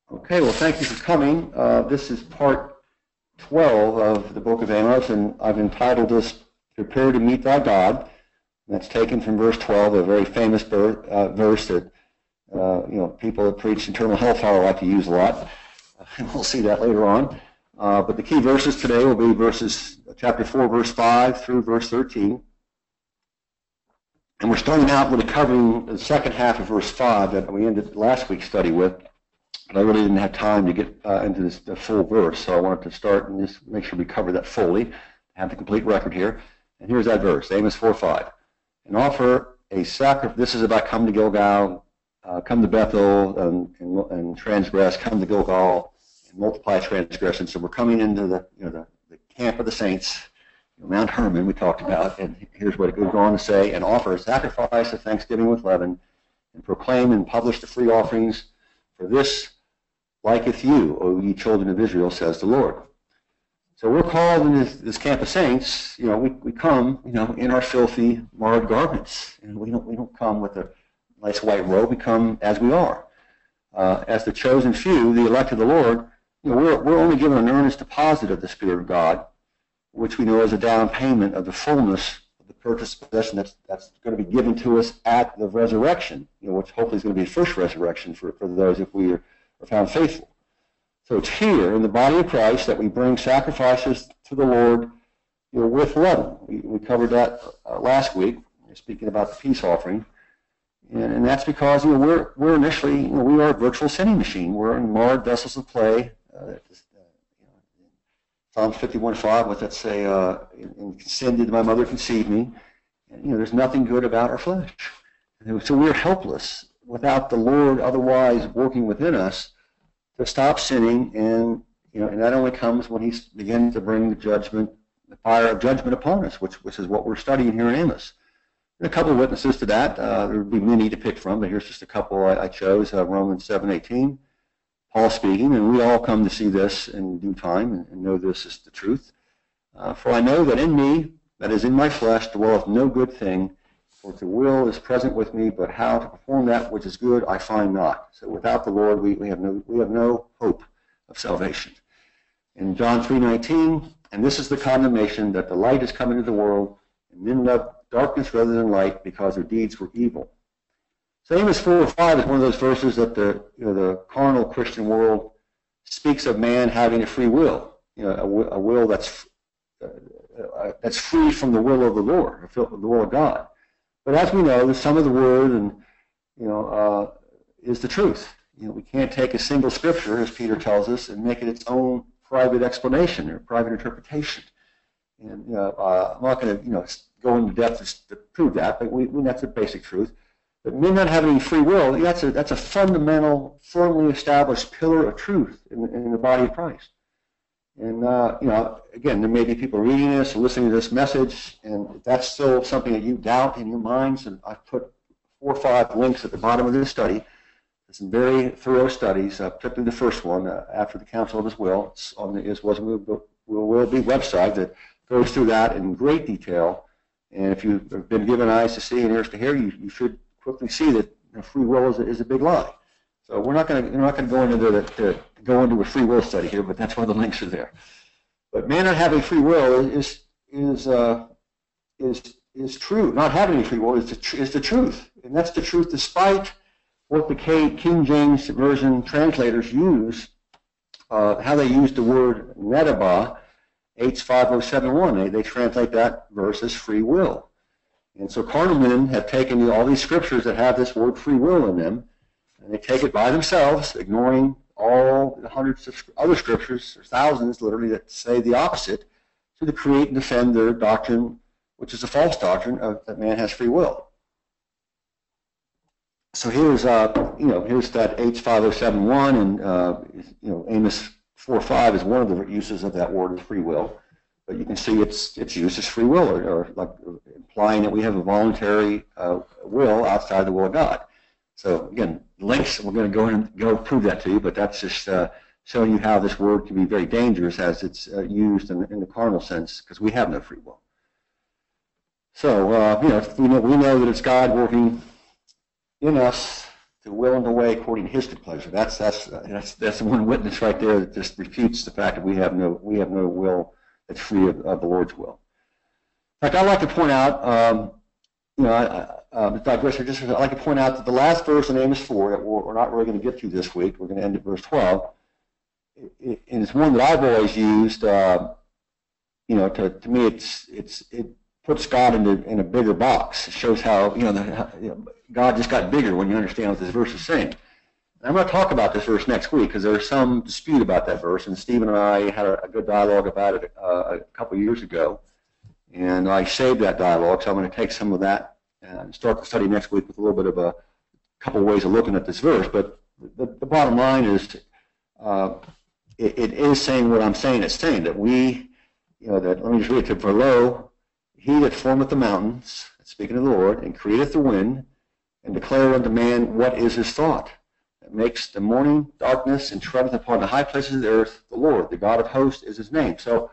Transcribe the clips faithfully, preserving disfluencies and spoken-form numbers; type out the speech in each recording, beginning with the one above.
Okay, well, thank you for coming. Uh, this is part twelve of the book of Amos, and I've entitled this, Prepare to Meet Thy God. And that's taken from verse twelve, a very famous ber- uh, verse that uh, you know people that preach eternal hellfire like to use a lot. And we'll see that later on. Uh, but the key verses today will be verses chapter four, verse five through verse thirteen. And we're starting out with covering the second half of verse five that we ended last week's study with. But I really didn't have time to get uh, into this the full verse, so I wanted to start and just make sure we cover that fully, have the complete record here. And here's that verse, Amos four five. And offer a sacrifice. This is about come to Gilgal, uh, come to Bethel, and, and, and transgress, come to Gilgal, and multiply transgression. So we're coming into the you know the, the camp of the saints, you know, Mount Hermon we talked about, and here's what it goes on to say, and offer a sacrifice of thanksgiving with leaven, and proclaim and publish the free offerings, for this liketh you, O ye children of Israel, says the Lord. So we're called in this, this camp of saints, you know, we, we come, you know, in our filthy, marred garments. And we don't we don't come with a nice white robe, we come as we are. Uh, as the chosen few, the elect of the Lord, you know, we're, we're only given an earnest deposit of the Spirit of God, which we know is a down payment of the fullness of the purchased possession that's, that's going to be given to us at the resurrection, you know, which hopefully is going to be the first resurrection for, for those if we are are found faithful. So it's here in the body of Christ that we bring sacrifices to the Lord, you know, with leaven. We, we covered that uh, last week, speaking about the peace offering, and, and that's because you know we're we're initially you know, we are a virtual sinning machine. We're in marred vessels of clay. Uh, you know, Psalms fifty-one five, what that say? Uh, in, in sin did my mother conceive me. And, you know, there's nothing good about our flesh, and so we're helpless without the Lord otherwise working within us to stop sinning, and you know, and that only comes when He begins to bring the judgment, the fire of judgment upon us, which which is what we're studying here in Amos. And a couple of witnesses to that. Uh, there would be many to pick from, but here's just a couple I, I chose. Uh, Romans seven eighteen, Paul speaking, and we all come to see this in due time and, and know this is the truth. Uh, For I know that in me, that is in my flesh, dwelleth no good thing. For the will is present with me, but how to perform that which is good I find not. So without the Lord, we, we have no we have no hope of salvation. In John three nineteen, and this is the condemnation, that the light is come into the world, and men love darkness rather than light, because their deeds were evil. So Amos four five is one of those verses that the you know the carnal Christian world speaks of man having a free will, you know, a, a will that's uh, uh, that's free from the will of the Lord, the will of God. But as we know, the sum of the word and you know uh, is the truth. You know, we can't take a single scripture, as Peter tells us, and make it its own private explanation or private interpretation. And you know, uh, I'm not going to you know go into depth to prove that, but we, we that's a basic truth. But men not having any free will, that's a that's a fundamental, firmly established pillar of truth in, in the body of Christ. And, uh, you know, again, there may be people reading this or listening to this message, and if that's still something that you doubt in your minds, and I've put four or five links at the bottom of this study. There's some very thorough studies, uh, particularly the first one, uh, after the Council of His Will. It's on the Is Was Will, Will, Will Be website that goes through that in great detail. And if you've been given eyes to see and ears to hear, you, you should quickly see that you know, free will is a, is a big lie. So we're not going to we're not going to go into the to go into a free will study here, but that's why the links are there. But man not having free will is is uh, is is true. Not having any free will is the is the truth, and that's the truth despite what the King James version translators use, uh, how they use the word nedabah, H five oh seven one. They they translate that verse as free will, and so carnal men have taken all these scriptures that have this word free will in them, and they take it by themselves, ignoring all the hundreds of other scriptures, or thousands literally, that say the opposite, to create and defend their doctrine, which is a false doctrine of that man has free will. So here's, uh, you know, here's that H five oh seven one, and uh, you know, Amos four five is one of the uses of that word of free will. But you can see its its use as free will, or, or like implying that we have a voluntary uh, will outside the will of God. So again, links, we're going to go in and go prove that to you, but that's just uh, showing you how this word can be very dangerous as it's uh, used in, in the carnal sense, because we have no free will. So, uh, you know, we know, we know that it's God working in us to will and to way according to his good pleasure. That's that's that's that's one witness right there that just refutes the fact that we have no we have no will that's free of, of the Lord's will. In fact, I'd like to point out, um, you know, I, I, uh, digress here, just I'd like to point out that the last verse in Amos four that we're, we're not really going to get to this week. We're going to end at verse twelve. It, it, and it's one that I've always used. Uh, you know, to to me, it's it's it puts God into in a bigger box. It shows how you know, the, how, you know God just got bigger when you understand what this verse is saying. And I'm going to talk about this verse next week because there's some dispute about that verse, and Stephen and I had a, a good dialogue about it uh, a couple of years ago, and I saved that dialogue, so I'm going to take some of that and start the study next week with a little bit of a couple of ways of looking at this verse. But the, the bottom line is, uh, it, it is saying what I'm saying. It's saying that we, you know, that let me just read it. For lo, he that formeth the mountains, speaking of the Lord, and createth the wind, and declareth unto man what is his thought, that makes the morning darkness and treadeth upon the high places of the earth. The Lord, the God of hosts, is his name. So,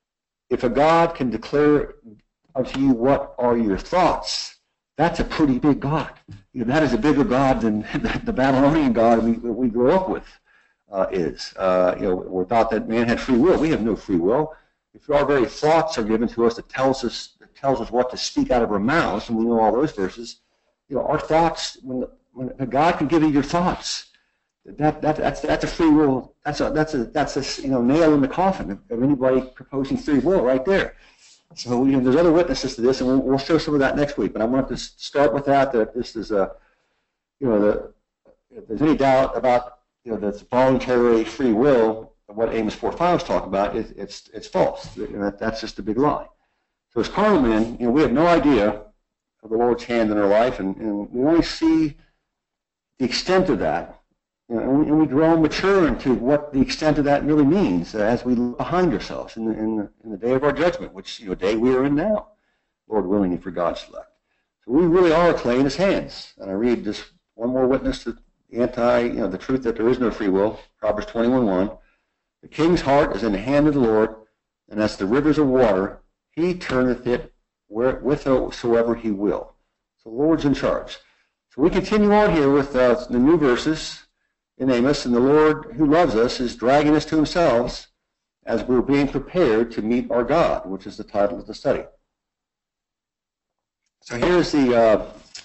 if a God can declare unto you what are your thoughts, that's a pretty big God. You know, that is a bigger God than the Babylonian God we we grew up with uh, is. Uh, you know, we're thought that man had free will. We have no free will. If our very thoughts are given to us that tells us that tells us what to speak out of our mouths, and we know all those verses, you know, our thoughts, when, the, when God can give you your thoughts, that that that's that's a free will. That's a that's a that's a you know nail in the coffin of, of anybody proposing free will right there. So you know, there's other witnesses to this, and we'll, we'll show some of that next week. But I want to start with that. That this is a, you know, the, if there's any doubt about you know this voluntary free will, what Amos four five is talking about, it, it's it's false. You know, that, that's just a big lie. So as carnal men, you know, we have no idea of the Lord's hand in our life, and, and we only see the extent of that. You know, and, we, and we grow and mature into what the extent of that really means uh, as we look behind ourselves in the, in, the, in the day of our judgment, which, you know, day we are in now, Lord willing, for God's select. So we really are clay in his hands. And I read just one more witness to the anti, you know, the truth that there is no free will, Proverbs twenty-one one. The king's heart is in the hand of the Lord, and as the rivers of water, he turneth it where, whithersoever he will. So the Lord's in charge. So we continue on here with uh, the new verses in Amos, and the Lord who loves us is dragging us to himself as we're being prepared to meet our God, which is the title of the study. So here's the uh,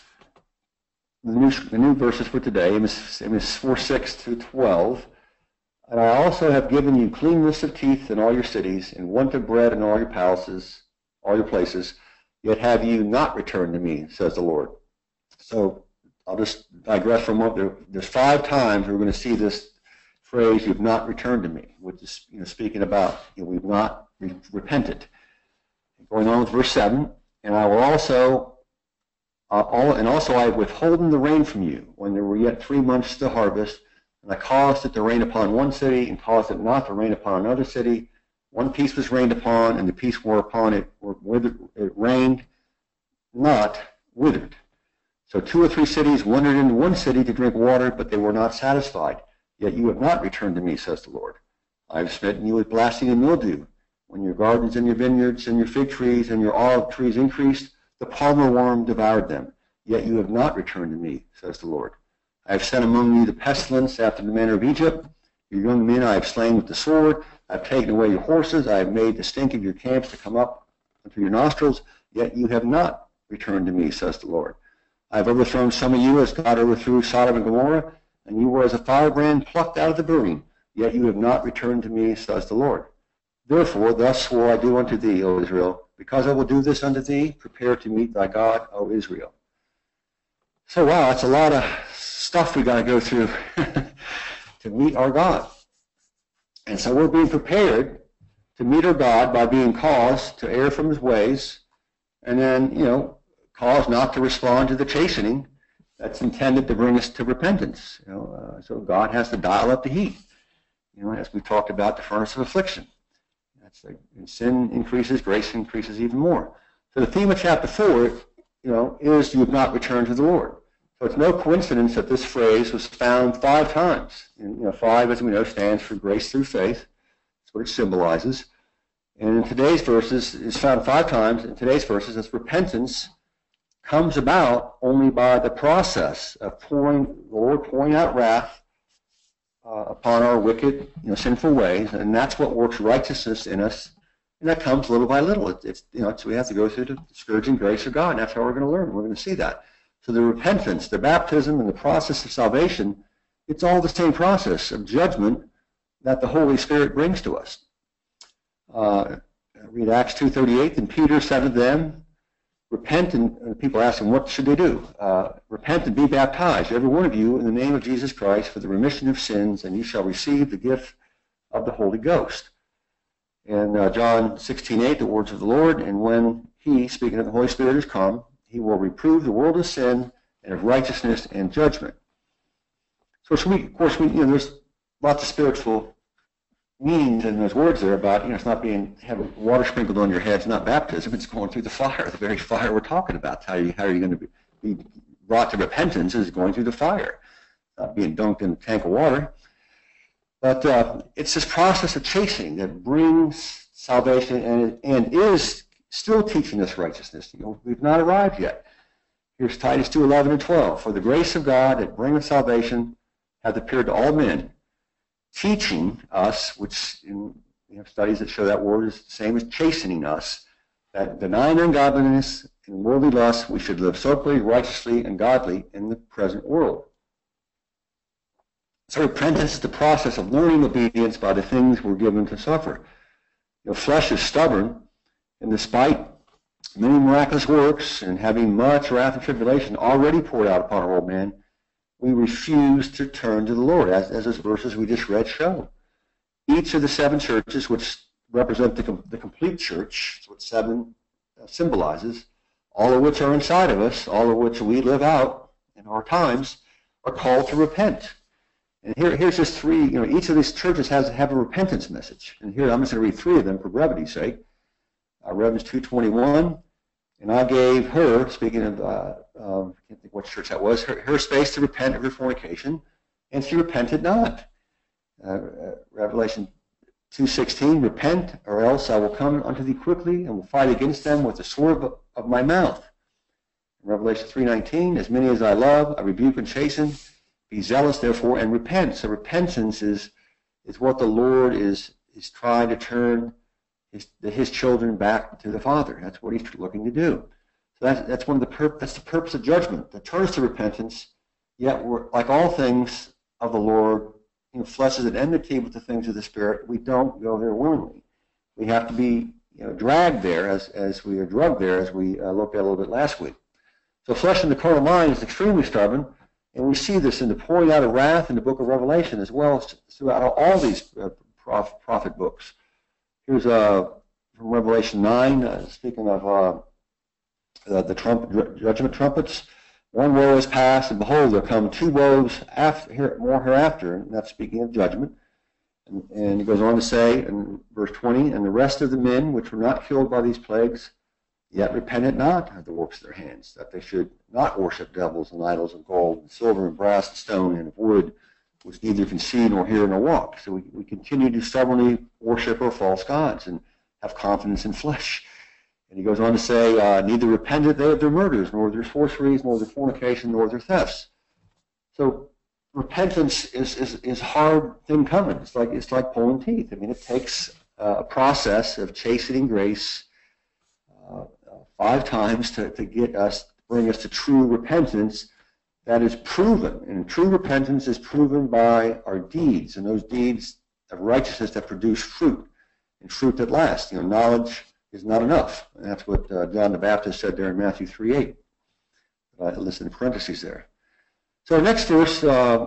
the, new, the new verses for today, Amos, Amos four six to twelve. And I also have given you cleanness of teeth in all your cities, and want of bread in all your palaces, all your places, yet have you not returned to me, says the Lord. So I'll just digress for a moment. There, there's five times we're going to see this phrase, you've not returned to me, which is you know, speaking about you know, we've not re repented. Going on with verse seven, and I will also, uh, all, and also I have withholden the rain from you when there were yet three months to harvest, and I caused it to rain upon one city and caused it not to rain upon another city. One piece was rained upon, and the piece whereupon it, withered, it rained not withered. So two or three cities wandered into one city to drink water, but they were not satisfied. Yet you have not returned to me, says the Lord. I have smitten you with blasting and mildew. When your gardens and your vineyards and your fig trees and your olive trees increased, the palmer worm devoured them. Yet you have not returned to me, says the Lord. I have sent among you the pestilence after the manner of Egypt. Your young men I have slain with the sword. I have taken away your horses. I have made the stink of your camps to come up unto your nostrils. Yet you have not returned to me, says the Lord. I have overthrown some of you as God overthrew Sodom and Gomorrah, and you were as a firebrand plucked out of the burning. Yet you have not returned to me, says the Lord. Therefore, thus swore I do unto thee, O Israel, because I will do this unto thee, prepare to meet thy God, O Israel. So, wow, that's a lot of stuff we got to go through to meet our God. And so we're being prepared to meet our God by being caused to err from his ways, and then, you know, caused not to respond to the chastening that's intended to bring us to repentance. You know, uh, so God has to dial up the heat. You know, as we talked about the furnace of affliction. That's like, and sin increases, grace increases even more. So the theme of chapter four, you know, is you have not returned to the Lord. So it's no coincidence that this phrase was found five times. And, you know, five, as we know, stands for grace through faith. That's what it symbolizes. And in today's verses, it's found five times. In today's verses, it's repentance comes about only by the process of pouring, the Lord pouring out wrath uh, upon our wicked, you know, sinful ways, and that's what works righteousness in us, and that comes little by little. It's, it's you know, it's, we have to go through the scourging grace of God, and that's how we're going to learn. We're going to see that. So the repentance, the baptism, and the process of salvation, it's all the same process of judgment that the Holy Spirit brings to us. Uh, read Acts two thirty-eight, and Peter said to them, repent, and, and people ask him, what should they do? Uh, repent and be baptized, every one of you, in the name of Jesus Christ for the remission of sins, and you shall receive the gift of the Holy Ghost. And uh, John sixteen eight, the words of the Lord, and when he, speaking of the Holy Spirit, is come, he will reprove the world of sin and of righteousness and judgment. So, so we, of course, we, you know, there's lots of spiritual meanings in those words there about, you know, it's not being, having water sprinkled on your head, it's not baptism, it's going through the fire, the very fire we're talking about. How are you, how are you going to be, be brought to repentance is going through the fire, not being dunked in a tank of water. But uh, it's this process of chastening that brings salvation and, and is still teaching us righteousness. You know, we've not arrived yet. Here's Titus two eleven and twelve. For the grace of God that bringeth salvation hath appeared to all men, teaching us, which in, we have studies that show that word is the same as chastening us, that denying ungodliness and worldly lust, we should live soberly, righteously, and godly in the present world. So repentance is the process of learning obedience by the things we're given to suffer. Your flesh is stubborn, and despite many miraculous works and having much wrath and tribulation already poured out upon our old man, we refuse to turn to the Lord, as, as those verses we just read show. Each of the seven churches, which represent the, com the complete church, that's what seven uh, symbolizes, all of which are inside of us, all of which we live out in our times, are called to repent. And here, here's just three, you know, each of these churches has have a repentance message. And here, I'm just going to read three of them for brevity's sake. Uh, Romans two twenty-one, and I gave her, speaking of, uh, um, I can't think what church that was, her, her space to repent of her fornication, and she repented not. Uh, uh, Revelation two sixteen, repent, or else I will come unto thee quickly, and will fight against them with the sword of, of my mouth. Revelation three nineteen, as many as I love, I rebuke and chasten. Be zealous, therefore, and repent. So repentance is, is what the Lord is, is trying to turn his, his children back to the Father. That's what he's looking to do. So that's, that's, one of the pur that's the purpose of judgment, that turns to repentance, yet we're, like all things of the Lord, you know, flesh is at enmity with the things of the Spirit. We don't go there willingly. We have to be, you know, dragged there as, as we are drugged there, as we uh, looked at a little bit last week. So flesh and the carnal mind is extremely stubborn. And we see this in the pouring out of wrath in the book of Revelation, as well as throughout all these uh, prof prophet books. Here's uh, from Revelation nine, uh, speaking of uh, the, the trump, judgment trumpets. One woe is past, and behold, there come two woes after, here, more hereafter, and that's speaking of judgment. And, and it goes on to say in verse twenty, and the rest of the men which were not killed by these plagues, yet repented not of the works of their hands, that they should not worship devils and idols of gold and silver and brass and stone and of wood, which neither can see nor hear nor walk. So we, we continue to stubbornly worship our false gods and have confidence in flesh. And he goes on to say, uh, neither repented they of their murders, nor their sorceries, nor their fornication, nor their thefts. So repentance is, is, is a hard thing coming. It's like, it's like pulling teeth. I mean, it takes uh, a process of chastening grace uh, five times to, to get us, bring us to true repentance that is proven. And true repentance is proven by our deeds, and those deeds of righteousness that produce fruit, and fruit that lasts. You know, knowledge is not enough. And that's what uh, John the Baptist said there in Matthew three eight. I listed in parentheses there. So our next verse, uh,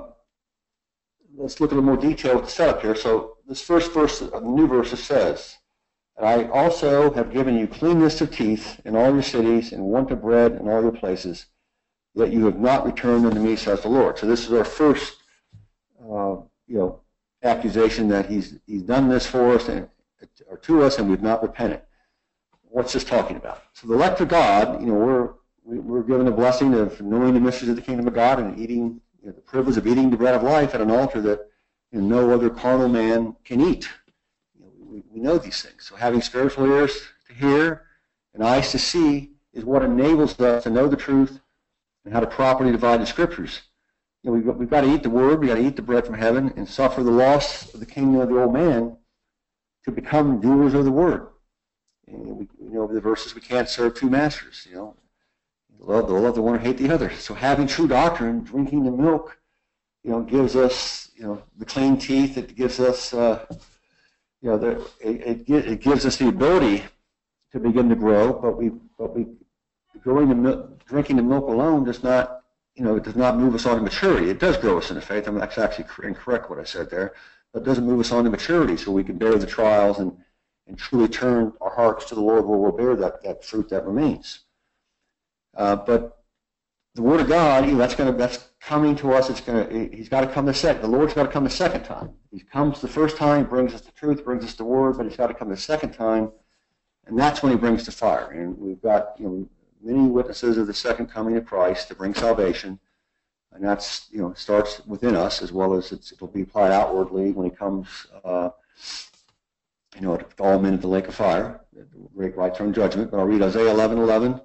let's look at a little more detail with the setup here. So this first verse of the new verse says, and I also have given you cleanness of teeth in all your cities, and want of bread in all your places, yet you have not returned unto me, says the Lord. So this is our first, uh, you know, accusation that he's he's done this for us and or to us, and we've not repented. What's this talking about? So the elect of God, you know, we're we, we're given the blessing of knowing the mysteries of the kingdom of God and eating, you know, the privilege of eating the bread of life at an altar that, you know, no other carnal man can eat. We know these things. So having spiritual ears to hear and eyes to see is what enables us to know the truth and how to properly divide the Scriptures. You know, we've got, we've got to eat the Word, we've got to eat the bread from heaven, and suffer the loss of the kingdom of the old man to become doers of the Word. And we, you know, the verses, we can't serve two masters, you know. Love, they'll love the one or hate the other. So having true doctrine, drinking the milk, you know, gives us, you know, the clean teeth. It gives us, uh, you know, the, it, it, it gives us the ability to begin to grow. But we, but we, growing the milk, drinking the milk alone does not, you know, it does not move us on to maturity. It does grow us in the faith. I mean, that's actually incorrect what I said there. But it doesn't move us on to maturity, so we can bear the trials and and truly turn our hearts to the Lord, where we'll bear that, that fruit that remains. Uh, but the Word of God, you know, that's going to that's coming to us. It's going to He's got to come the second. The Lord's got to come the second time. He comes the first time, brings us the truth, brings us the Word, but He's got to come the second time, and that's when He brings the fire. And we've got, you know, many witnesses of the second coming of Christ to bring salvation, and that's, you know, starts within us as well as it's, it'll be applied outwardly when He comes. Uh, You know, all men at the lake of fire, the great white throne judgment. But I'll read Isaiah eleven eleven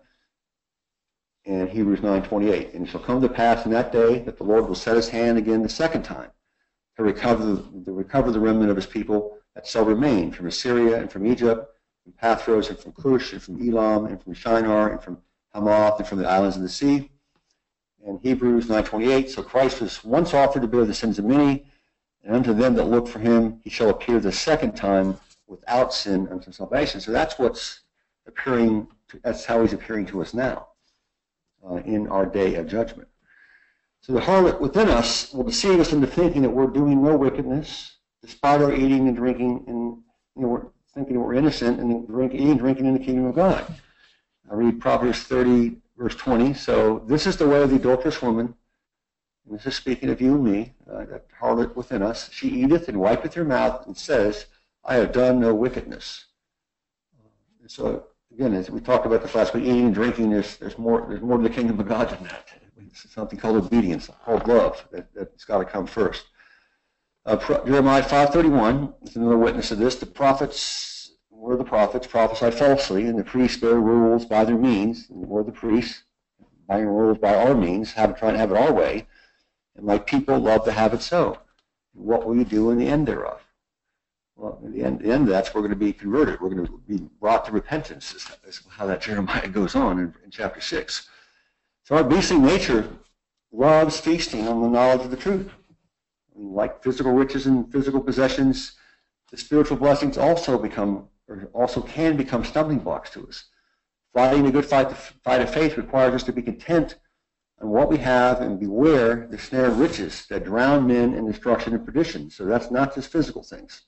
and Hebrews nine twenty-eight. And it shall come to pass in that day that the Lord will set His hand again the second time to recover the, to recover the remnant of His people that shall remain from Assyria and from Egypt, from Pathros and from Cush and from Elam and from Shinar and from Hamath and from the islands of the sea. And Hebrews nine twenty-eight. So Christ was once offered to bear the sins of many, and unto them that look for Him He shall appear the second time without sin unto salvation. So that's what's appearing, to, that's how He's appearing to us now uh, in our day of judgment. So the harlot within us will deceive us into thinking that we're doing no wickedness, despite our eating and drinking, and, you know, we're thinking we're innocent and drink, eating and drinking in the kingdom of God. I read Proverbs thirty, verse twenty. So this is the way of the adulterous woman, and this is speaking of you and me, uh, that harlot within us. She eateth and wipeth her mouth and says, I have done no wickedness. Uh, so again, as we talked about this last week, eating and drinking, there's, there's more there's more to the kingdom of God than that. It's something called obedience, called love, that, that's got to come first. Uh, Pro, Jeremiah five thirty-one is another witness of this. The prophets, were the prophets, prophesied falsely, and the priests bear rules by their means, and we're the priests, bearing rules by our means, have, trying to have it our way, and my people love to have it so. What will you do in the end thereof? Well, in the end, the end of that, we're going to be converted. We're going to be brought to repentance, is, is how that Jeremiah goes on in, in chapter six. So our beastly nature loves feasting on the knowledge of the truth. I mean, like physical riches and physical possessions, the spiritual blessings also become, or also can become stumbling blocks to us. Fighting the good fight, the fight of faith requires us to be content on what we have and beware the snare of riches that drown men in destruction and perdition. So that's not just physical things.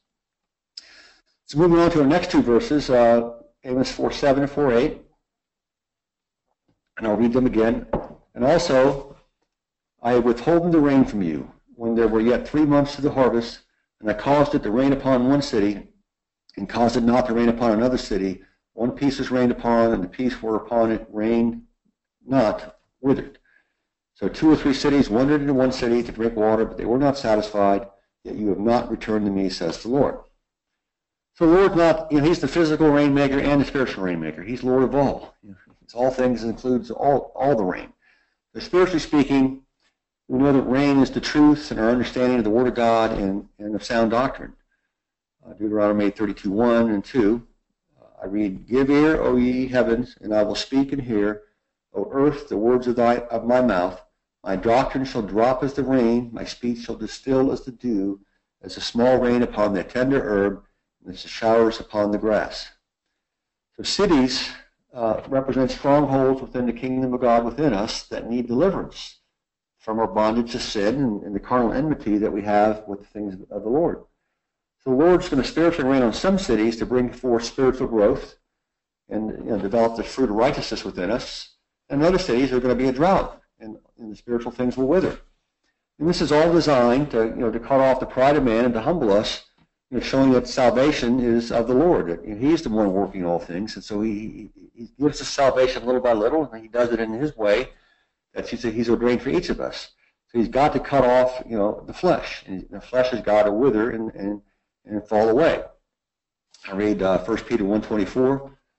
So moving on to our next two verses, uh, Amos four seven and four eight, and I'll read them again. And also, I have withholden the rain from you, when there were yet three months to the harvest, and I caused it to rain upon one city, and caused it not to rain upon another city. One piece was rained upon, and the piece whereupon it rained not withered. So two or three cities wandered into one city to drink water, but they were not satisfied, yet you have not returned to me, says the Lord. So the Lord's not, you know, He's the physical rainmaker and the spiritual rainmaker. He's Lord of all. You know, it's all things, includes all, all the rain. But spiritually speaking, we know that rain is the truth and our understanding of the Word of God and, and of sound doctrine. Uh, Deuteronomy thirty-two one and two. Uh, I read, Give ear, O ye heavens, and I will speak and hear, O earth, the words of, thy, of my mouth. My doctrine shall drop as the rain, my speech shall distill as the dew, as the small rain upon the tender herb, and as the showers upon the grass. So cities uh, represent strongholds within the kingdom of God within us that need deliverance from our bondage to sin and, and the carnal enmity that we have with the things of the Lord. So the Lord's going to spiritually reign on some cities to bring forth spiritual growth and, you know, develop the fruit of righteousness within us. And other cities are going to be a drought, and, and the spiritual things will wither. And this is all designed to, you know, to cut off the pride of man and to humble us, you know, showing that salvation is of the Lord. That, you know, He's the one working all things, and so He, he gives us salvation little by little, and He does it in His way that He's, he's ordained for each of us. So He's got to cut off, you know, the flesh, and the flesh has got to wither and and, and fall away. I read uh, First Peter one twenty-four. For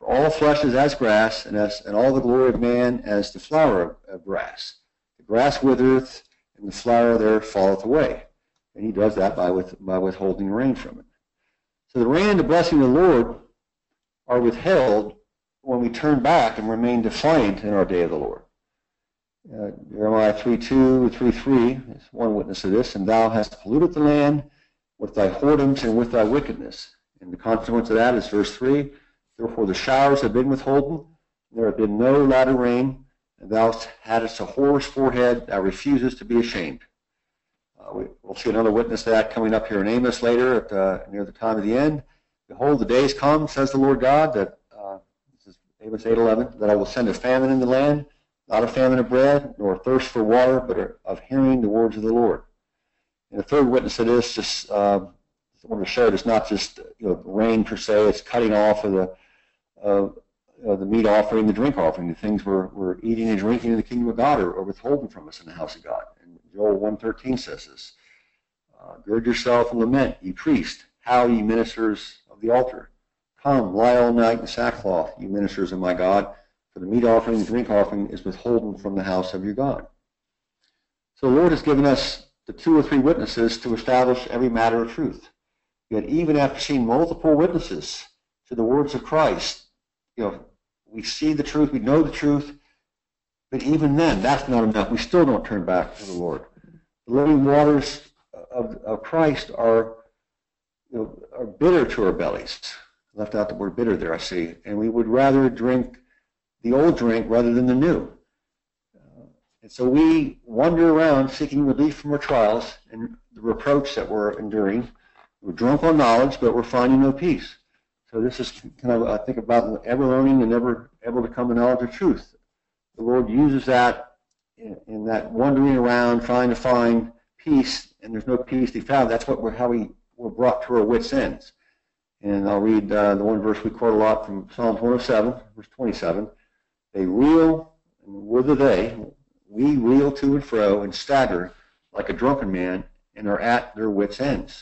For all flesh is as grass, and, as, and all the glory of man as the flower of, of grass. The grass withereth, and the flower there falleth away. And he does that by, with, by withholding rain from it. So the rain and the blessing of the Lord are withheld when we turn back and remain defiant in our day of the Lord. Uh, Jeremiah three two, three three is one witness of this. And thou hast polluted the land with thy whoredoms and with thy wickedness. And the consequence of that is verse three. Therefore the showers have been withholden, there have been no latter rain, and thou hadst a whore's forehead, thou refusest to be ashamed. Uh, we, we'll see another witness to that coming up here in Amos later, at uh, near the time of the end. Behold, the days come, says the Lord God, that, uh, this is Amos eight eleven, that I will send a famine in the land, not a famine of bread, nor a thirst for water, but of hearing the words of the Lord. And the third witness of this, just uh, I want to show it, it's not just you know, rain per se, it's cutting off of the uh, uh, the meat offering, the drink offering, the things we're, we're eating and drinking in the kingdom of God are, are withholden from us in the house of God. And Joel one thirteen says this, uh, gird yourself and lament, ye priests, howl ye ministers of the altar. Come, lie all night in sackcloth, ye ministers of my God, for the meat offering, the drink offering is withholden from the house of your God. So the Lord has given us the two or three witnesses to establish every matter of truth. Yet even after seeing multiple witnesses to the words of Christ, you know, we see the truth, we know the truth, but even then, that's not enough. We still don't turn back to the Lord. The living waters of, of Christ are, you know, are bitter to our bellies. I left out the word bitter there, I see. And we would rather drink the old drink rather than the new. Uh, and so we wander around seeking relief from our trials and the reproach that we're enduring. We're drunk on knowledge, but we're finding no peace. So this is kind of, I think, about ever learning and never able to come to knowledge of truth. The Lord uses that in, in that wandering around, trying to find peace, and there's no peace to be found. That's what we're, how we were brought to our wits' ends. And I'll read uh, the one verse we quote a lot from Psalms one oh seven, verse twenty-seven. They reel, and whither they? We reel to and fro and stagger like a drunken man and are at their wits' ends.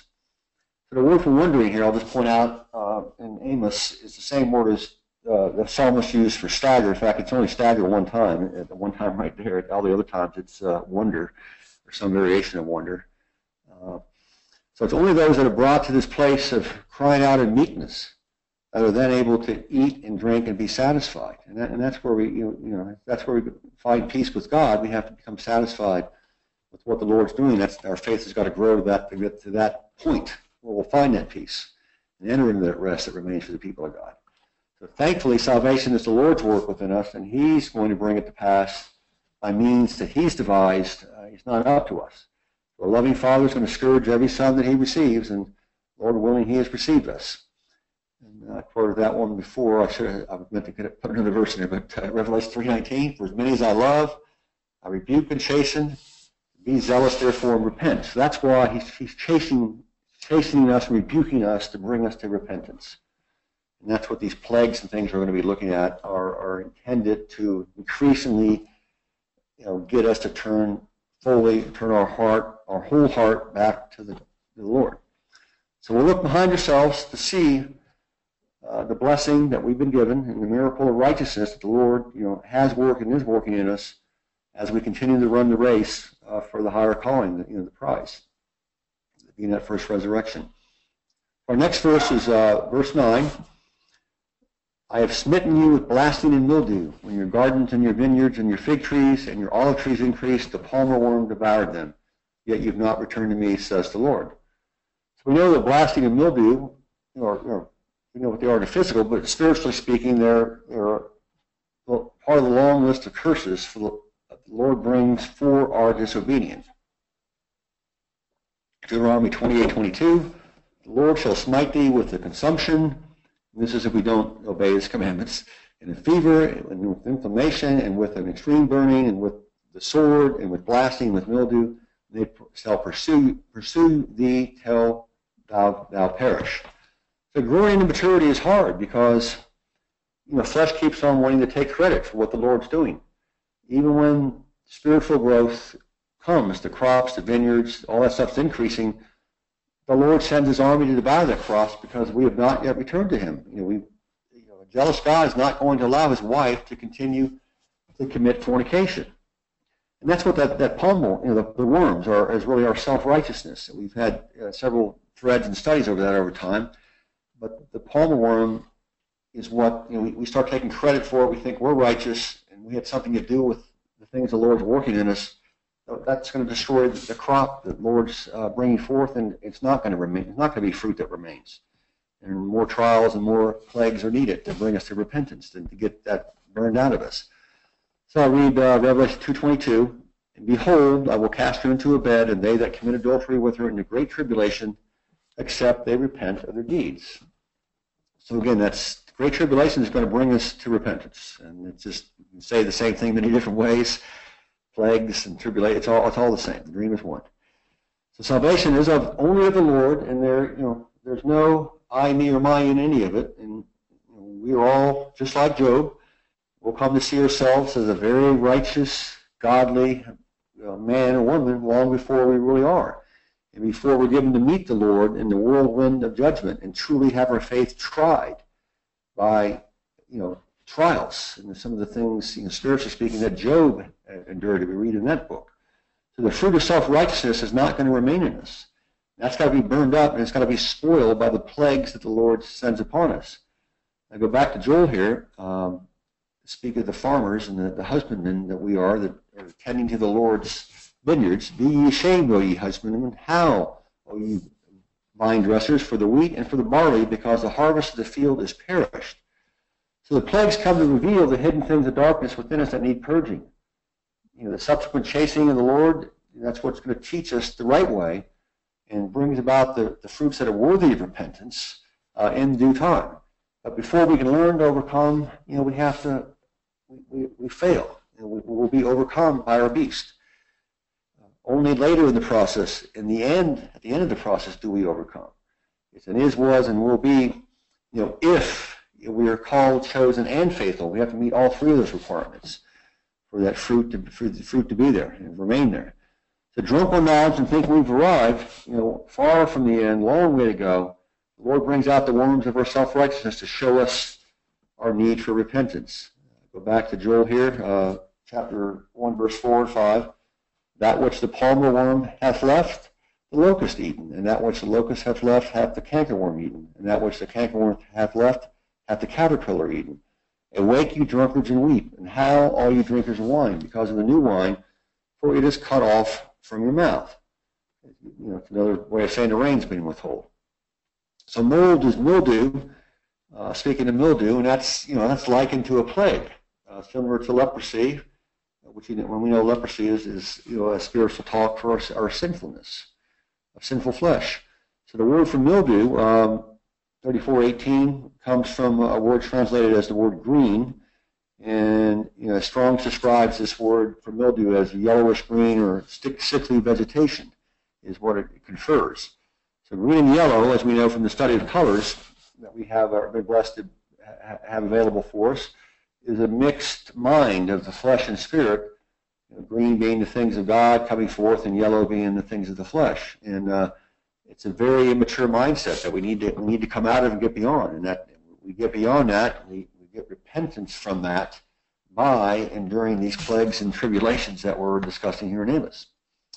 So the word for wandering here, I'll just point out uh, in Amos, is the same word as uh, the psalmist used for stagger. In fact, it's only stagger one time, at the one time right there. All the other times it's uh, wonder, or some variation of wonder. Uh, so it's only those that are brought to this place of crying out in meekness that are then able to eat and drink and be satisfied. And, that, and that's where we, you know, you know, that's where we find peace with God. We have to become satisfied with what the Lord's doing. That's our faith has got to grow to that to get to that point where we'll find that peace and enter into that rest that remains for the people of God. So thankfully, salvation is the Lord's work within us, and He's going to bring it to pass by means that He's devised. Uh, he's not up to us. So a loving Father is going to scourge every son that He receives, and Lord willing, He has received us. And I quoted that one before. I should have, I meant to get, put another verse in there, but uh, Revelation three nineteen, for as many as I love, I rebuke and chasten. Be zealous, therefore, and repent. So that's why He's, he's chasing chastening us, rebuking us to bring us to repentance. And that's what these plagues and things we're going to be looking at are, are intended to increasingly, you know, get us to turn fully, turn our heart, our whole heart back to the, the Lord. So we'll look behind ourselves to see uh, the blessing that we've been given and the miracle of righteousness that the Lord, you know, has worked and is working in us as we continue to run the race uh, for the higher calling, you know, the prize, being that first resurrection. Our next verse is uh, verse nine. I have smitten you with blasting and mildew. When your gardens and your vineyards and your fig trees and your olive trees increased, the palmer worm devoured them. Yet you've not returned to me, says the Lord. So we know that blasting and mildew, or, or we know what they are in the physical, but spiritually speaking, they're, they're part of the long list of curses for the, the Lord brings for our disobedience. Deuteronomy twenty-eight twenty-two, the Lord shall smite thee with the consumption. This is if we don't obey His commandments. And a fever, and with inflammation, and with an extreme burning, and with the sword, and with blasting, with mildew, they shall pursue pursue thee till thou thou perish. So growing into maturity is hard because, you know, flesh keeps on wanting to take credit for what the Lord's doing. Even when spiritual growth comes, the crops, the vineyards, all that stuff's increasing, the Lord sends His army to devour that crops because we have not yet returned to Him. You know, we, you know, A jealous God is not going to allow his wife to continue to commit fornication. And that's what that, that palm worm, you know, the, the worms are, is really our self-righteousness. We've had uh, several threads and studies over that over time. But the palmer worm is what, you know, we, we start taking credit for it. We think we're righteous and we had something to do with the things the Lord's working in us. That's going to destroy the crop that the Lord's uh, bringing forth, and it's not going to remain. It's not going to be fruit that remains. And more trials and more plagues are needed to bring us to repentance than to get that burned out of us. So I read uh, Revelation two twenty-two, and behold, I will cast her into a bed, and they that commit adultery with her into great tribulation, except they repent of their deeds. So again, that's great tribulation is going to bring us to repentance, and it's just you can say the same thing many different ways. Plagues and tribulation, it's all it's all the same. The dream is one. So salvation is of only of the Lord, and there you know there's no I, me, or my in any of it, and you know, we are all just like Job. We'll come to see ourselves as a very righteous, godly uh, man or woman long before we really are. And before we're given to meet the Lord in the whirlwind of judgment and truly have our faith tried by, you know, trials and some of the things, you know, spiritually speaking, that Job endured that we read in that book. So the fruit of self-righteousness is not going to remain in us. That's got to be burned up, and it's got to be spoiled by the plagues that the Lord sends upon us. I go back to Joel here. Um, speak of the farmers and the, the husbandmen that we are that are tending to the Lord's vineyards. Be ye ashamed, O ye husbandmen, how, O ye vine dressers, for the wheat and for the barley, because the harvest of the field is perished. So the plagues come to reveal the hidden things of darkness within us that need purging. You know, the subsequent chasing of the Lord, that's what's going to teach us the right way and brings about the, the fruits that are worthy of repentance uh, in due time. But before we can learn to overcome, you know, we have to, we, we, we fail. You know, we will be overcome by our beast. Uh, only later in the process, in the end, at the end of the process, do we overcome. It's an is, was, and will be, you know, if we are called, chosen, and faithful. We have to meet all three of those requirements for that fruit to, for the fruit to be there and remain there. To drunk on knowledge and think we've arrived, you know, far from the end, long way to go. The Lord brings out the worms of our self-righteousness to show us our need for repentance. Go back to Joel here, uh, chapter one, verse four and five. That which the palmer worm hath left, the locust eaten, and that which the locust hath left hath the cankerworm eaten, and that which the cankerworm hath left hath the caterpillar eaten. Awake, you drunkards, and weep, and howl, all you drinkers of wine, because of the new wine, for it is cut off from your mouth. You know, it's another way of saying the rain's been withheld. So mold is mildew, uh, speaking of mildew, and that's, you know, that's likened to a plague, uh, similar to leprosy, which, you know, when we know leprosy is, is you know, a spiritual talk for our, our sinfulness, of sinful flesh. So the word for mildew, um, thirty-four eighteen, comes from a word translated as the word green, and you know, Strong's describes this word for mildew as yellowish green or sickly vegetation, is what it confers. So green and yellow, as we know from the study of colors that we have are been blessed to have available for us, is a mixed mind of the flesh and spirit. You know, green being the things of God coming forth, and yellow being the things of the flesh. And uh, it's a very immature mindset that we need to we need to come out of and get beyond. And that we get beyond that, we, we get repentance from that by enduring these plagues and tribulations that we're discussing here in Amos.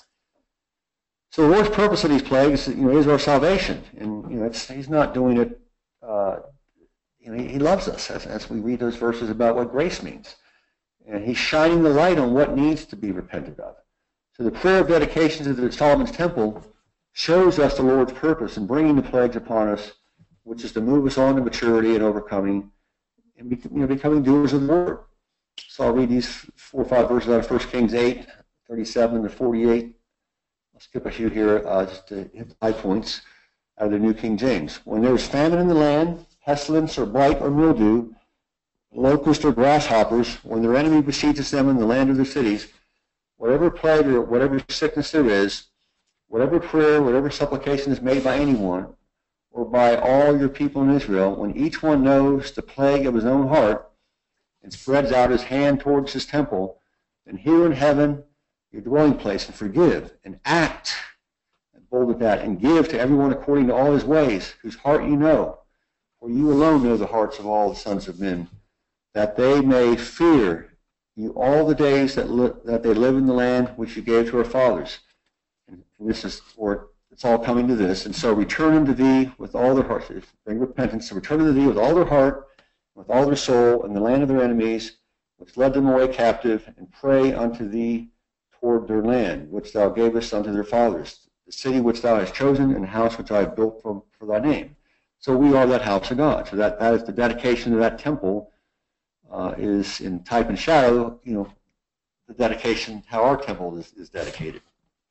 So the Lord's purpose of these plagues, you know, is our salvation, and you know, it's, He's not doing it. Uh, you know, he, he loves us, as, as we read those verses about what grace means, and He's shining the light on what needs to be repented of. So the prayer of dedication to the Solomon's temple shows us the Lord's purpose in bringing the plagues upon us, which is to move us on to maturity and overcoming, and be, you know, becoming doers of the word. So I'll read these four or five verses out of First Kings eight, thirty-seven to forty-eight. I'll skip a few here uh, just to hit the high points out of the New King James. When there is famine in the land, pestilence or blight or mildew, locust or grasshoppers, when their enemy besieges them in the land of their cities, whatever plague or whatever sickness there is, whatever prayer, whatever supplication is made by anyone, or by all your people in Israel, when each one knows the plague of his own heart and spreads out his hand towards his temple, then hear in heaven your dwelling place, and forgive, and act, and bold at that, and give to everyone according to all his ways, whose heart you know, For you alone know the hearts of all the sons of men, that they may fear you all the days that, li- that they live in the land which you gave to our fathers. And this is, or it's all coming to this. And so return unto thee with all their hearts. Bring repentance. So return unto thee with all their heart, with all their soul, in the land of their enemies, which led them away captive, and pray unto thee toward their land, which thou gavest unto their fathers, the city which thou hast chosen, and the house which I have built for, for thy name. So we are that house of God. So that, that is the dedication of that temple uh, is in type and shadow, you know, the dedication, how our temple is, is dedicated.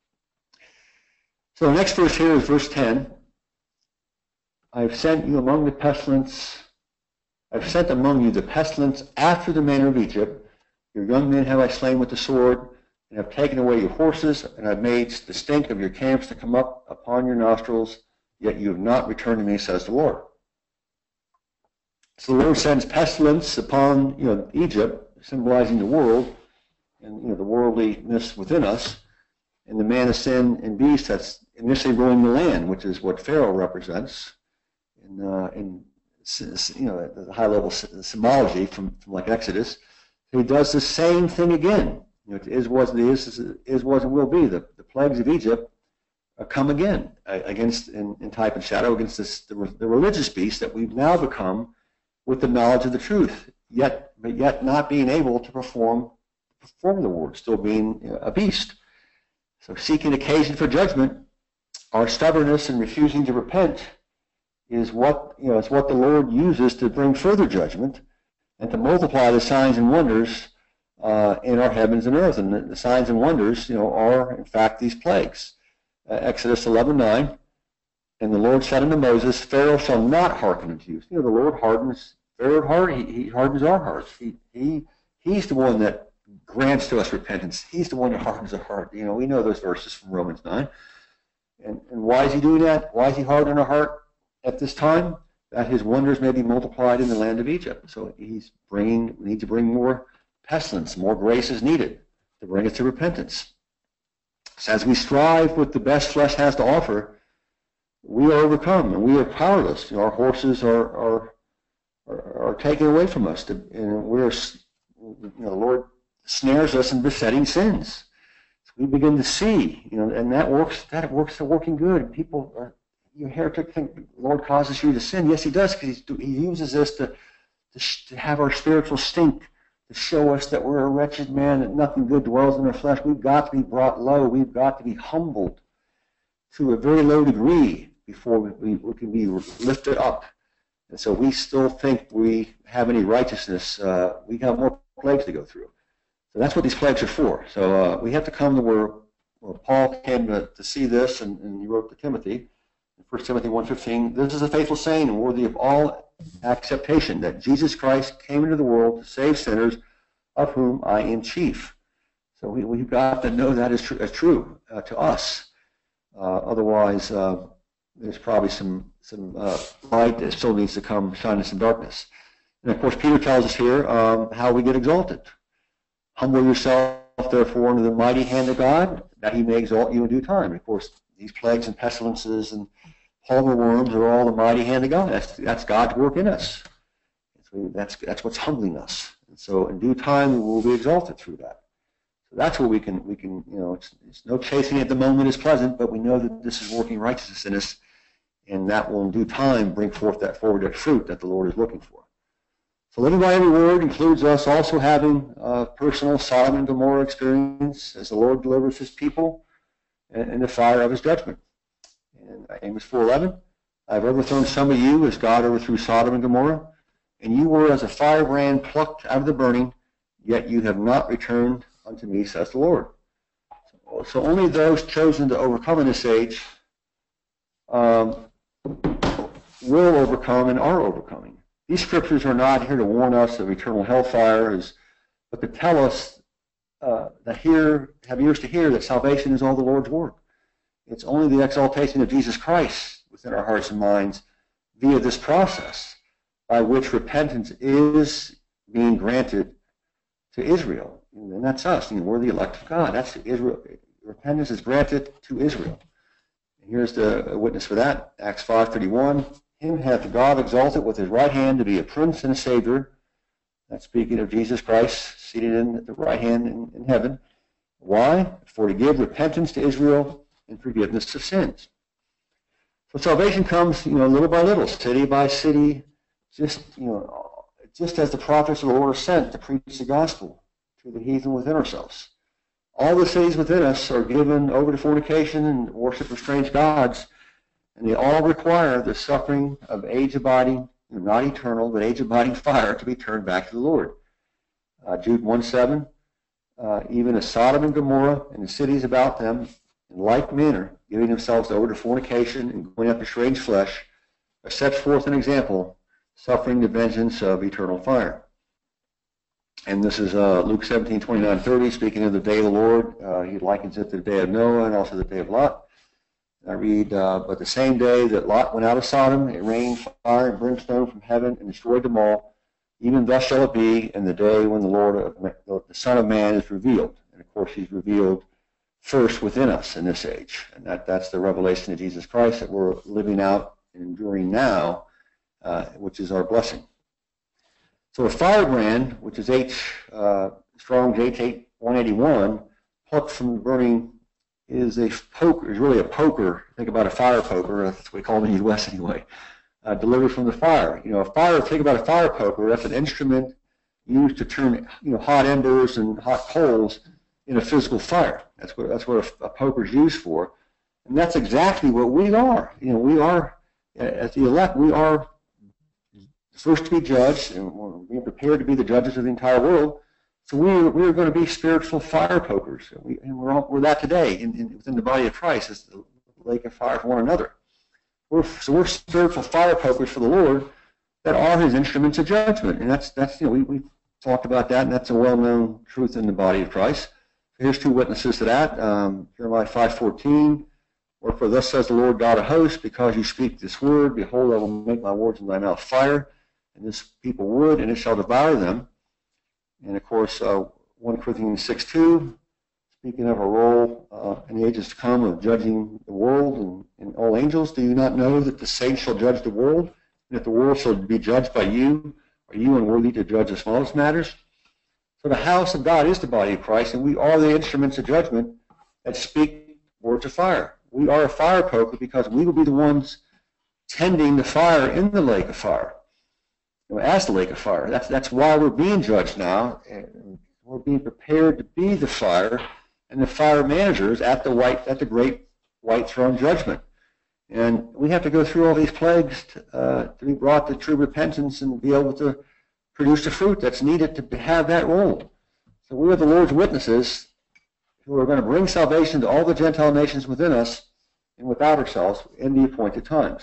So the next verse here is verse ten. I have sent you among the pestilence, I have sent among you the pestilence after the manner of Egypt. Your young men have I slain with the sword, and have taken away your horses, and have made the stink of your camps to come up upon your nostrils, yet you have not returned to me, says the Lord. So the Lord sends pestilence upon, you know, Egypt, symbolizing the world, and, you know, the worldliness within us, and the man of sin and beast that's initially ruling the land, which is what Pharaoh represents, in, uh, in you know, the high-level symbology from, from like Exodus. So he does the same thing again. You know, it is, was, it is, is, was, and will be. The, the plagues of Egypt uh, come again uh, against, in, in type and shadow, against this, the, the religious beast that we've now become with the knowledge of the truth, yet, but yet not being able to perform, perform the word, still being, you know, a beast. So seeking occasion for judgment, our stubbornness in refusing to repent is what, you know, it's what the Lord uses to bring further judgment and to multiply the signs and wonders uh, in our heavens and earth. And the, the signs and wonders, you know, are in fact these plagues. Uh, Exodus eleven nine, and the Lord said unto Moses, Pharaoh shall not hearken unto you. You know, the Lord hardens Pharaoh's heart. He, he hardens our hearts. He, he, he's the one that grants to us repentance. He's the one that hardens our heart. You know, we know those verses from Romans nine. And, and why is he doing that? Why is he hardening our heart at this time? That his wonders may be multiplied in the land of Egypt. So he's bringing, we need to bring more pestilence, more grace is needed to bring us to repentance. So as we strive with the best flesh has to offer, we are overcome and we are powerless. You know, our horses are, are, are, are taken away from us. To, and we're, you know, the Lord snares us in besetting sins. So we begin to see, you know, and that works, that works, working good. People are, your heretic think the Lord causes you to sin. Yes, he does, because he uses this to, to, to have our spiritual stink, to show us that we're a wretched man, that nothing good dwells in our flesh. We've got to be brought low. We've got to be humbled to a very low degree before we, we, we can be lifted up. And so we still think we have any righteousness. Uh, we have more plagues to go through. So that's what these plagues are for. So uh, we have to come to where, where Paul came to, to see this, and, and he wrote to Timothy. First Timothy one fifteen, this is a faithful saying and worthy of all acceptation, that Jesus Christ came into the world to save sinners, of whom I am chief. So we, we've got to know that is tr- as true uh, to us. Uh, otherwise, uh, there's probably some, some uh, light that still needs to come shine in some darkness. And of course, Peter tells us here um, how we get exalted. Humble yourself, therefore, under the mighty hand of God, that he may exalt you in due time. And of course, these plagues and pestilences and palmer worms are all the mighty hand of God. That's, that's God's work in us. That's, that's what's humbling us. And so in due time, we will be exalted through that. So that's where we can, we can, you know, it's, it's no chasing at the moment is pleasant, but we know that this is working righteousness in us, and that will in due time bring forth that forward fruit that the Lord is looking for. So living by every word includes us also having a personal Sodom and Gomorrah experience as the Lord delivers his people in the fire of his judgment. And Amos four eleven, I have overthrown some of you as God overthrew Sodom and Gomorrah, and you were as a firebrand plucked out of the burning, yet you have not returned unto me, says the Lord. So, so only those chosen to overcome in this age um, will overcome and are overcoming. These scriptures are not here to warn us of eternal hellfire, but to tell us uh, that hear, have ears to hear that salvation is all the Lord's work. It's only the exaltation of Jesus Christ within our hearts and minds via this process by which repentance is being granted to Israel. And that's us. You know, we're the elect of God. That's Israel. Repentance is granted to Israel. And here's the witness for that. Acts five thirty-one. Him hath God exalted with his right hand to be a prince and a savior. That's speaking of Jesus Christ, seated in the right hand in, in heaven. Why? For to give repentance to Israel and forgiveness of sins. So salvation comes, you know, little by little, city by city, just, you know, just as the prophets of the Lord are sent to preach the gospel to the heathen within ourselves. All the cities within us are given over to fornication and worship of strange gods, and they all require the suffering of age-abiding, not eternal, but age-abiding fire to be turned back to the Lord. Uh, Jude one seven, uh, even as Sodom and Gomorrah and the cities about them, in like manner, giving themselves over to fornication and going after strange flesh, are set forth an example, suffering the vengeance of eternal fire. And this is uh, Luke seventeen, twenty-nine, thirty, speaking of the day of the Lord. Uh, he likens it to the day of Noah and also the day of Lot. I read, uh, but the same day that Lot went out of Sodom, it rained fire and brimstone from heaven and destroyed them all. Even thus shall it be in the day when the Lord, the Son of Man, is revealed. And of course, he's revealed first within us in this age. And that, that's the revelation of Jesus Christ that we're living out and enduring now, uh, which is our blessing. So a firebrand, which is H, uh, Strong's H one eighty-one, plucked from the burning, is a poker, is really a poker. Think about a fire poker, that's what we call it in the U S anyway, uh, delivered from the fire. You know, a fire, think about a fire poker, that's an instrument used to turn, you know, hot embers and hot coals in a physical fire. That's what, that's what a, a poker is used for. And that's exactly what we are. You know, we are, as the elect, we are first to be judged, and we're being prepared to be the judges of the entire world. So we're, we're going to be spiritual fire pokers, and, we, and we're, all, we're that today in, in, within the body of Christ, as the lake of fire for one another. We're, so we're spiritual fire pokers for the Lord that are his instruments of judgment. And that's, that's you know, we, we've talked about that, and that's a well-known truth in the body of Christ. So here's two witnesses to that. Um, Jeremiah five fourteen, wherefore thus says the Lord God of hosts, because you speak this word, behold, I will make my words in thy mouth fire, and this people wood, and it shall devour them. And of course, uh, First Corinthians six two, speaking of a role uh, in the ages to come of judging the world and, and all angels, do you not know that the saints shall judge the world, and that the world shall be judged by you? Are you unworthy to judge the smallest matters? So the house of God is the body of Christ, and we are the instruments of judgment that speak words of fire. We are a fire poker because we will be the ones tending the fire in the lake of fire. As the lake of fire. That's, that's why we're being judged now. We're being prepared to be the fire and the fire managers at the white, at the great white throne judgment. And we have to go through all these plagues to, uh, to be brought to true repentance and be able to produce the fruit that's needed to have that role. So we are the Lord's witnesses who are going to bring salvation to all the Gentile nations within us and without ourselves in the appointed times.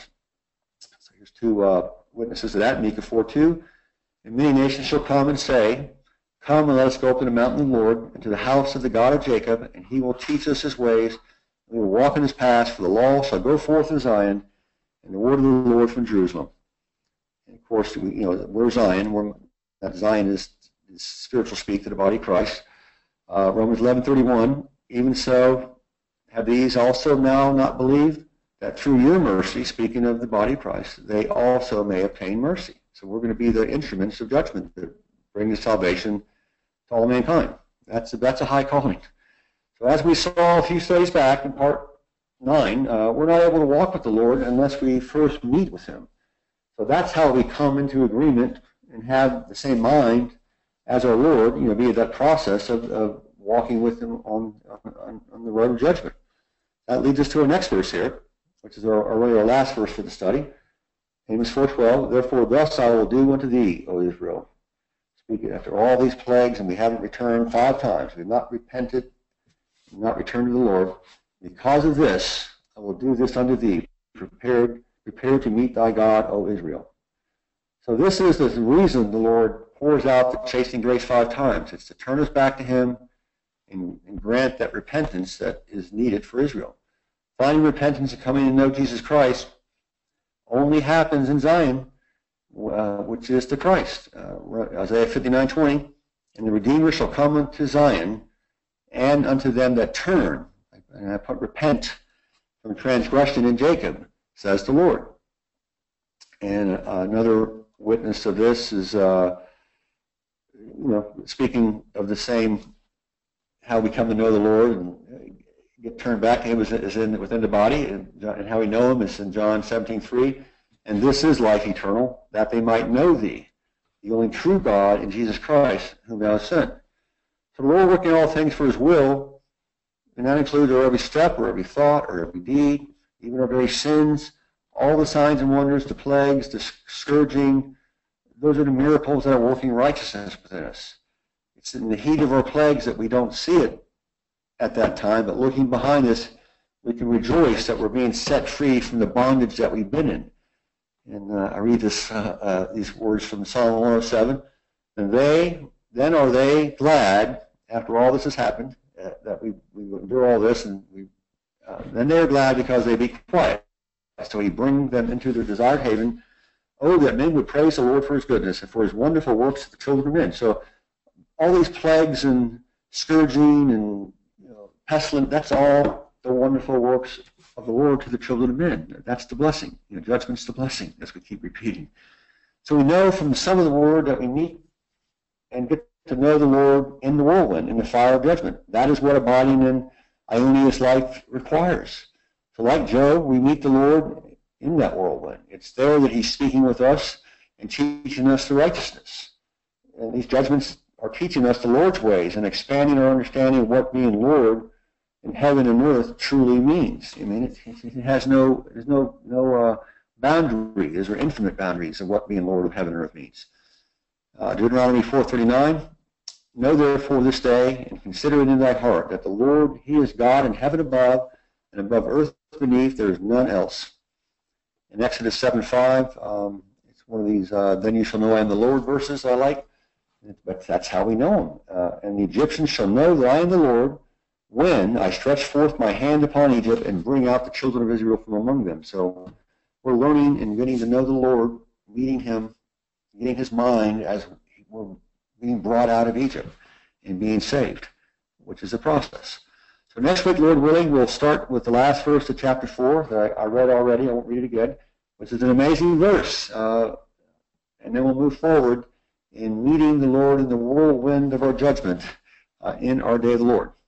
So here's two uh, witnesses of that, Micah four two. And many nations shall come and say, come and let us go up to the mountain of the Lord, and to the house of the God of Jacob, and he will teach us his ways, and we will walk in his paths, for the law shall go forth in Zion, and the word of the Lord from Jerusalem. And of course, we, you know, we're Zion. We're, that Zion is, is spiritual speak to the body of Christ. Uh, Romans eleven thirty-one, even so have these also now not believed, that through your mercy, speaking of the body of Christ, they also may obtain mercy. So we're going to be the instruments of judgment that bring the salvation to all mankind. That's a, that's a high calling. So as we saw a few studies back in part nine, uh, we're not able to walk with the Lord unless we first meet with him. So that's how we come into agreement and have the same mind as our Lord, you know, via that process of, of walking with him on, on, on the road of judgment. That leads us to our next verse here, which is our, our, really our last verse for the study. Amos four twelve, therefore thus I will do unto thee, O Israel. Speaking after all these plagues, and we haven't returned five times. We have not repented, we have not returned to the Lord. Because of this, I will do this unto thee, prepared, prepared to meet thy God, O Israel. So this is the reason the Lord pours out the chastening grace five times. It's to turn us back to him and, and grant that repentance that is needed for Israel. Finding repentance and coming to know Jesus Christ only happens in Zion, uh, which is to Christ. Uh, Isaiah fifty-nine twenty, and the Redeemer shall come unto Zion, and unto them that turn, and I put repent from transgression in Jacob, says the Lord. And uh, another witness of this is, uh, you know, speaking of the same, how we come to know the Lord and get turned back to Him is, is in within the body, and, and how we know Him is in John seventeen three. And this is life eternal, that they might know Thee, the only true God, and Jesus Christ, whom Thou hast sent. So the Lord working all things for His will, and that includes our every step, or every thought, or every deed, even our very sins, all the signs and wonders, the plagues, the scourging. Those are the miracles that are working righteousness within us. It's in the heat of our plagues that we don't see it at that time, but looking behind us, we can rejoice that we're being set free from the bondage that we've been in. And uh, I read this, uh, uh, these words from Psalm one oh seven. And they, then are they glad, after all this has happened, uh, that we, we endure all this, and we, uh, then they are glad because they be quiet. So He brings them into their desired haven. Oh, that men would praise the Lord for His goodness and for His wonderful works to the children of men. So all these plagues and scourging and you know, pestilence, that's all the wonderful works of the Lord to the children of men. That's the blessing. You know, judgment's the blessing, as we keep repeating. So we know from the sum of the word that we meet and get to know the Lord in the whirlwind, in the fire of judgment. That is what abiding in Ionia's life requires. So like Job, we meet the Lord in that whirlwind. It's there that He's speaking with us and teaching us the righteousness. And these judgments are teaching us the Lord's ways and expanding our understanding of what being Lord in heaven and earth truly means. I mean, it, it has no, there's no, no uh, boundary. There's infinite boundaries of what being Lord of heaven and earth means. Uh, Deuteronomy four thirty-nine, know therefore this day and consider it in thy heart that the Lord, He is God in heaven above and above earth beneath, there is none else. In Exodus seven five, um, it's one of these, uh, then you shall know I am the Lord verses I like, but that's how we know Him. Uh, and the Egyptians shall know that I am the Lord, when I stretch forth my hand upon Egypt and bring out the children of Israel from among them. So we're learning and getting to know the Lord, meeting Him, getting His mind as we're being brought out of Egypt and being saved, which is a process. So next week, Lord willing, we'll start with the last verse of chapter four that I, I read already. I won't read it again, which is an amazing verse. Uh, and then we'll move forward in meeting the Lord in the whirlwind of our judgment uh, in our day of the Lord.